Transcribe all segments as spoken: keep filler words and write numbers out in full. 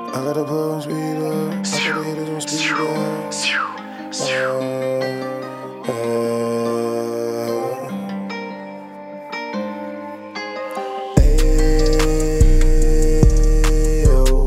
I got the plug on speed up. I got the hitters on speed up. Uh, uh, Ayo.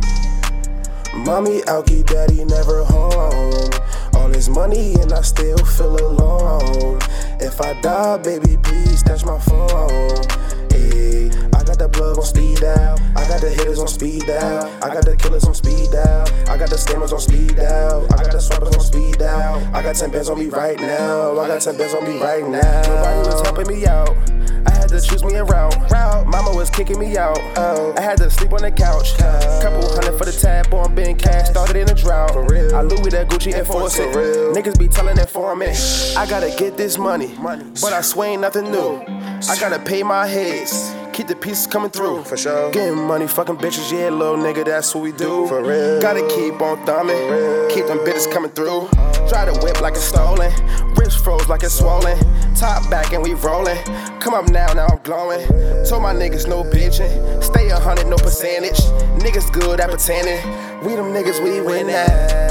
Mommy out, keep daddy never home. All this money and I still feel alone. If I die, baby, please touch my phone. Ay, I got the plug on speed dial. I got the hitters on speed dial. I got the killers on speed dial. I got the scammers on speed dial. I got the swipers on speed dial. I got ten bands on me right now. I got ten bands on me right now. Nobody was helping me out. I had to choose me a route. Mama was kicking me out. I had to sleep on the couch. Couple hundred for the tab, boy, I'm being cash. Started in a drought. I Louis that Gucci enforce it. Niggas be telling that for me. I gotta get this money, but I swear ain't nothing new. I gotta pay my heads. Keep the pieces coming through. For sure. Getting money, fucking bitches, yeah, little nigga, that's what we do. For real. Gotta keep on thumbing. Keep them bitches coming through. Try to whip like it's stolen. Wrist froze like it's swollen. Top back and we rolling. Come up now, now I'm glowing. Told my niggas no bitching. Stay a hundred, no percentage. Niggas good at pretending. We them niggas, we win now.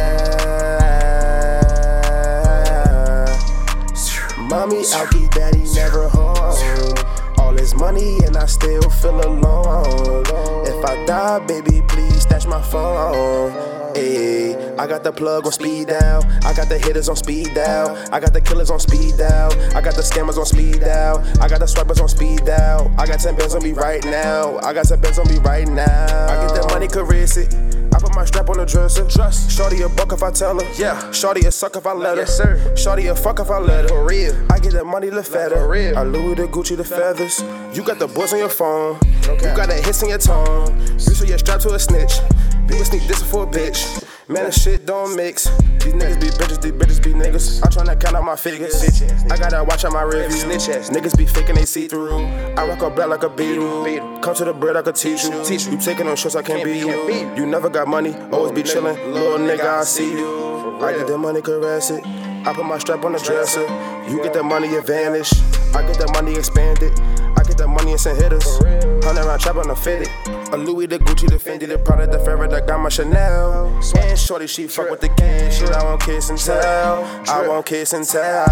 Mommy out, keep daddy never home. All this money and I still feel alone. If I die, baby, please stash my phone. Ay, I got the plug on speed dial. I got the hitters on speed dial. I got the killers on speed dial. I got the scammers on speed dial. I got the swipers on speed dial. I got ten bands on me right now. I got ten bands on me right now. I get that money, caress it. I put my strap on the dresser. Trust. Shorty a buck if I tell her. Yeah. Shorty a suck if I let her. Yes, sir. Shorty a fuck if I let her. For real. I get that money, the fatter. For real. I Louis the Gucci, the feathers. You got the boys on your phone. Okay. You got that hiss in your tone. You say you're strapped to a snitch. People sneak this for a bitch. Man, this shit don't mix. These niggas be bitches, these bitches be niggas. I'm tryna count out my figures. I gotta watch out my reviews. Snitch ass niggas be faking they see through. I rock a black like a beetle. Come to the bread, I could teach you. Teach you taking on shots, I can't be you. You never got money, always be chillin'. Little nigga, I see you. I get the money, caress it. I put my strap on the dresser. You get that money, it vanish. I get that money, expanded. I get that money and send hitters. Hundred round trap on the fitted. A Louis, the Gucci, the Fendi, the Prada, the Ferret, I got my Chanel. And shorty, she fuck with the gang. Shit, I won't kiss and tell. I won't kiss and tell.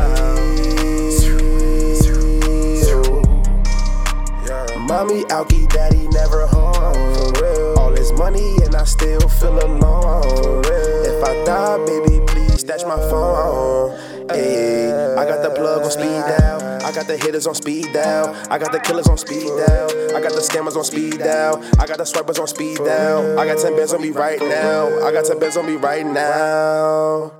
Mommy out, keep daddy never home. All this money and I still feel alone. If I die, baby, please stash my phone. Ay, I got the plug on speed dial. I got the hitters on speed dial. I got the killers on speed dial. I got the scammers on speed dial. I got the swipers on speed dial. I got ten bands on me right now. I got ten bands on me right now.